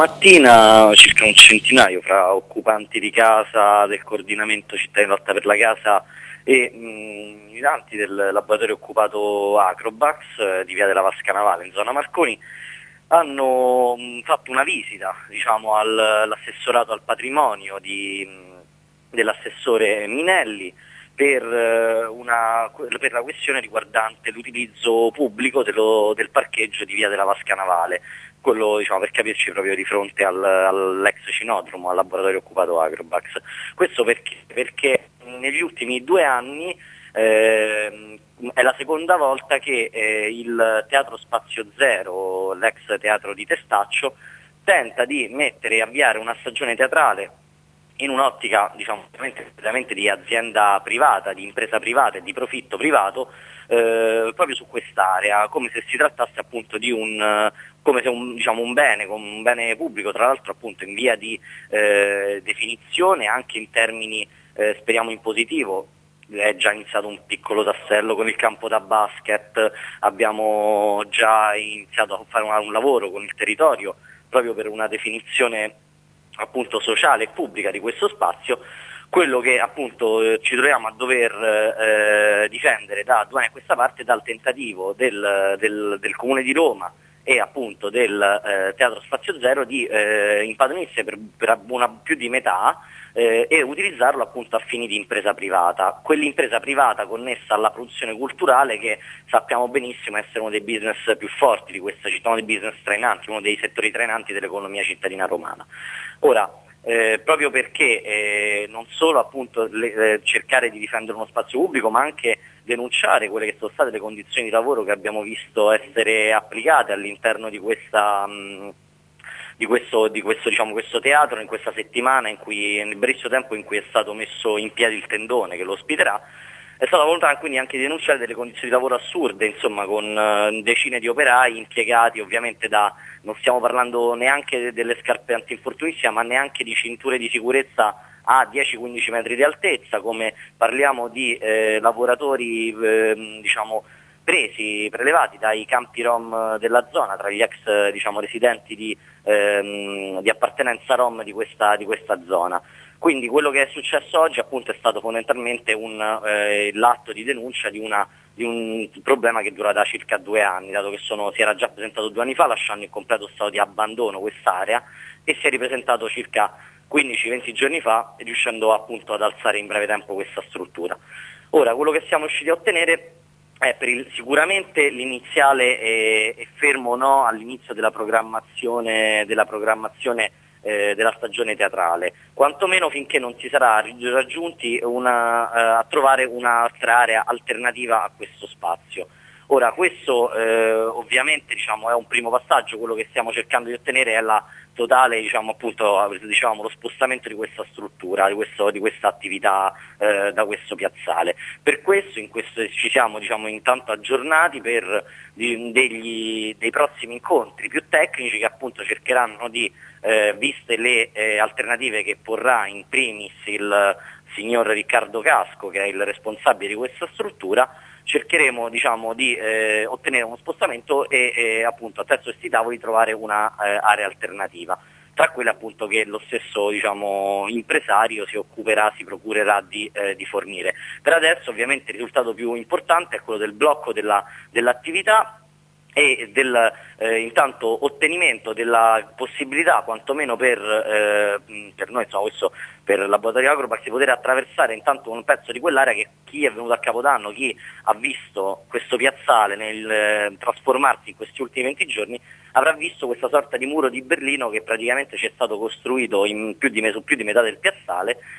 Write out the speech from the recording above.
Mattina circa un centinaio fra occupanti di casa del coordinamento città in lotta per la casa e militanti del laboratorio occupato Acrobax di via della Vasca Navale in zona Marconi hanno fatto una visita, diciamo, all'assessorato al patrimonio dell'assessore Minelli per la questione riguardante l'utilizzo pubblico del parcheggio di via della Vasca Navale, quello, diciamo, per capirci, proprio di fronte all'ex cinodromo, al laboratorio occupato Acrobax. Questo perché negli ultimi 2 anni è la seconda volta che il Teatro Spazio Zero, l'ex teatro di Testaccio, tenta di avviare una stagione teatrale in un'ottica, diciamo, veramente di azienda privata, di impresa privata e di profitto privato, proprio su quest'area, come se si trattasse appunto di un bene pubblico, tra l'altro appunto in via di definizione anche in termini, speriamo, in positivo. È già iniziato un piccolo tassello con il campo da basket, abbiamo già iniziato a fare un lavoro con il territorio proprio per una definizione appunto sociale e pubblica di questo spazio. Quello che appunto ci troviamo a dover difendere da 2 anni a questa parte dal tentativo del Comune di Roma e appunto del Teatro Spazio Zero di impadronirsi per più di metà e utilizzarlo appunto a fini di impresa privata, quell'impresa privata connessa alla produzione culturale che sappiamo benissimo essere uno dei business più forti di questa città, uno dei business trainanti, uno dei settori trainanti dell'economia cittadina romana. Ora, proprio perché non solo appunto cercare di difendere uno spazio pubblico, ma anche denunciare quelle che sono state le condizioni di lavoro che abbiamo visto essere applicate all'interno di questo teatro in questa settimana, nel brevissimo tempo in cui è stato messo in piedi il tendone che lo ospiterà. È stata volontà quindi anche di denunciare delle condizioni di lavoro assurde, insomma, con decine di operai impiegati ovviamente non stiamo parlando neanche delle scarpe antinfortunistiche, ma neanche di cinture di sicurezza a 10-15 metri di altezza, come parliamo di lavoratori prelevati dai campi rom della zona, tra gli ex residenti di appartenenza rom di questa zona. Quindi quello che è successo oggi appunto è stato fondamentalmente l'atto di denuncia di un problema che dura da circa 2 anni, dato che si era già presentato 2 anni fa lasciando in completo stato di abbandono quest'area e si è ripresentato circa 15-20 giorni fa, riuscendo appunto ad alzare in breve tempo questa struttura. Ora, quello che siamo riusciti a ottenere è sicuramente l'iniziale e fermo no all'inizio della programmazione della stagione teatrale, quantomeno finché non si sarà raggiunti a trovare un'altra area alternativa a questo spazio. Ora, questo ovviamente è un primo passaggio. Quello che stiamo cercando di ottenere è la totale, lo spostamento di questa struttura, di questa attività da questo piazzale. Per questo ci siamo intanto aggiornati per dei prossimi incontri più tecnici che appunto cercheranno di, viste le alternative che porrà in primis il signor Riccardo Casco, che è il responsabile di questa struttura, cercheremo di ottenere uno spostamento e appunto attraverso questi tavoli trovare una area alternativa, tra quelle appunto che lo stesso impresario si procurerà di fornire. Per adesso ovviamente il risultato più importante è quello del blocco dell'attività e del intanto ottenimento della possibilità, quantomeno per noi, questo per il laboratorio Acrobax, di poter attraversare intanto un pezzo di quell'area che chi è venuto a Capodanno, chi ha visto questo piazzale nel trasformarsi in questi ultimi 20 giorni, avrà visto questa sorta di muro di Berlino che praticamente ci è stato costruito su più di metà del piazzale,